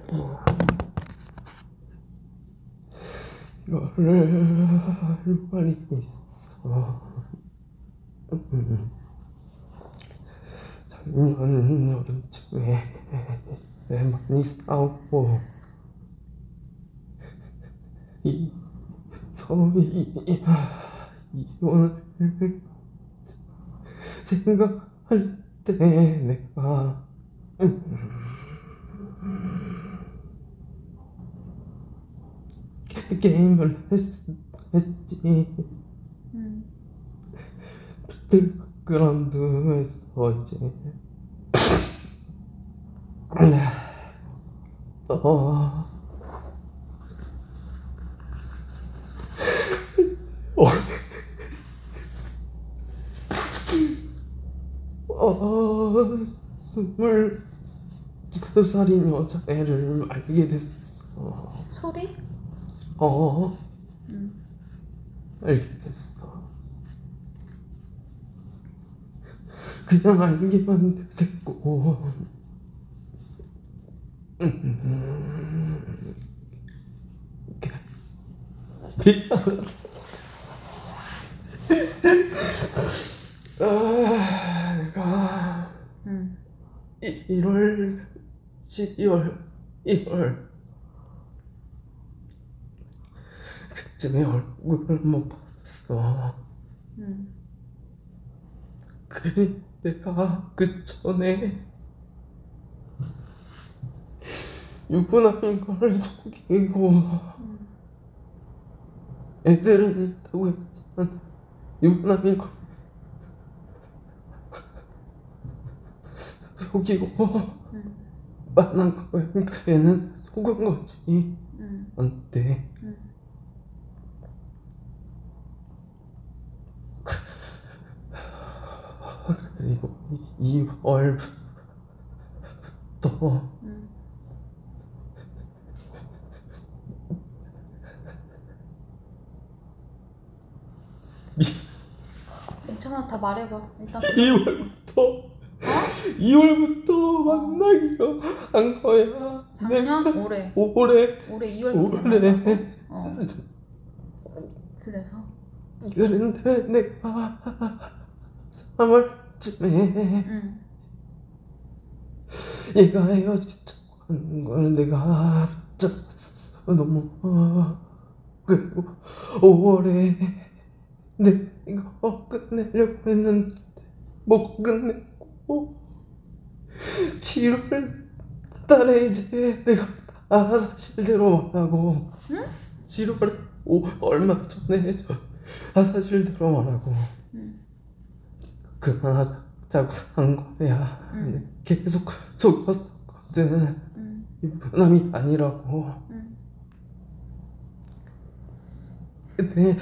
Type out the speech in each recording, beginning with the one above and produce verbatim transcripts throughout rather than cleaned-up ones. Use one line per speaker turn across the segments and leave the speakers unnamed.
이거를 할 말이 있어. 작년 여름쯤에 많이 싸우고 이 서로이 이혼을 생각할 때 내가 게임을 했, 했지.
음.
배틀그라운드에서 이제 어, 어, 어, 스물두 살인 여자애를 알게 됐어.
소리?
어,
음.
알게 됐어. 그냥 알기만 됐고, 음, 그냥 아, 내가
음.
일월, 십이월, 일월 그쯤에 얼굴을 못 봤어.
음.
그래, 내가 그 전에 유부남인 걸 속이고
음.
애들은 있다고 했지만 유부남인 걸 속이고
음.
만난 거야. 얘는 속은 거지.
음.
안돼.
음.
그리고 이월부터
음. 괜찮아, 다 말해봐. 일단
이월부터
어?
이월부터 만나기로 한 거야.
작년?
내가
올해.
올해
올해 이월부터
올해.
만났다고? 어. 그래서?
그런데 내가 삼월쯤에
응.
얘가 헤어지자고 하는 걸 내가 붙잡았어. 너무 그리고 오월에 내가 끝내려고 했는데 못 끝냈고 칠월 달에 이제 내가 다 사실대로 말하고
응?
칠월 오 얼마 전에 다 사실대로 말하고
응.
그만하자고 한 거야.
응.
계속 속였었거든.
응.
유부남이 아니라고.
응.
근데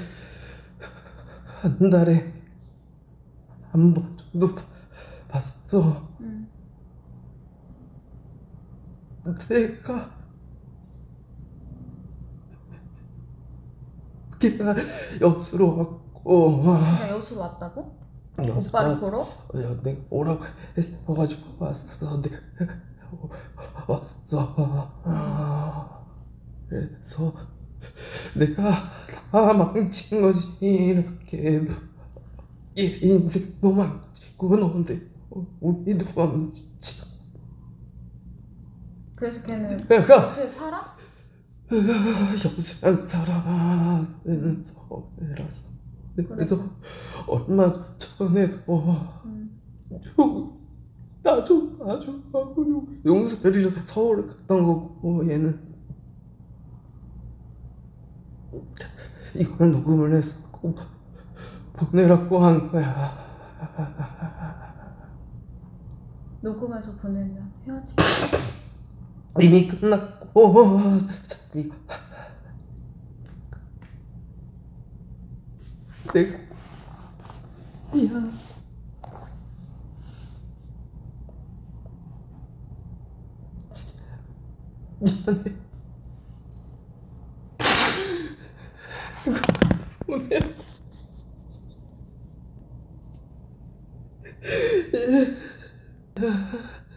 한 달에 한 번 정도 봤어.
응.
내가 걔가 여수로 왔고
그냥 여수로 왔다고?
여수
오빠를 보러?
왔어. 야, 내가 오라고 했어가지고 왔어. 내가 왔어. 아, 그래서 내가 다 망친 거지. 이렇게 얘 인생도 망치고 너한테 우리도 망치고.
그래서 걔는
내가
여수에 살아?
여수에 안 살아. 얘는 서울이라서. 그래서 얼마 전에도
응.
나좀 놔줘하고 용서를 서울을 갔던 거고 얘는 이걸 녹음을 해서 꼭 보내라고 한 거야.
녹음해서 보내면 헤어지.
이미 끝났고 자기 내가 미안. 미안해. 오늘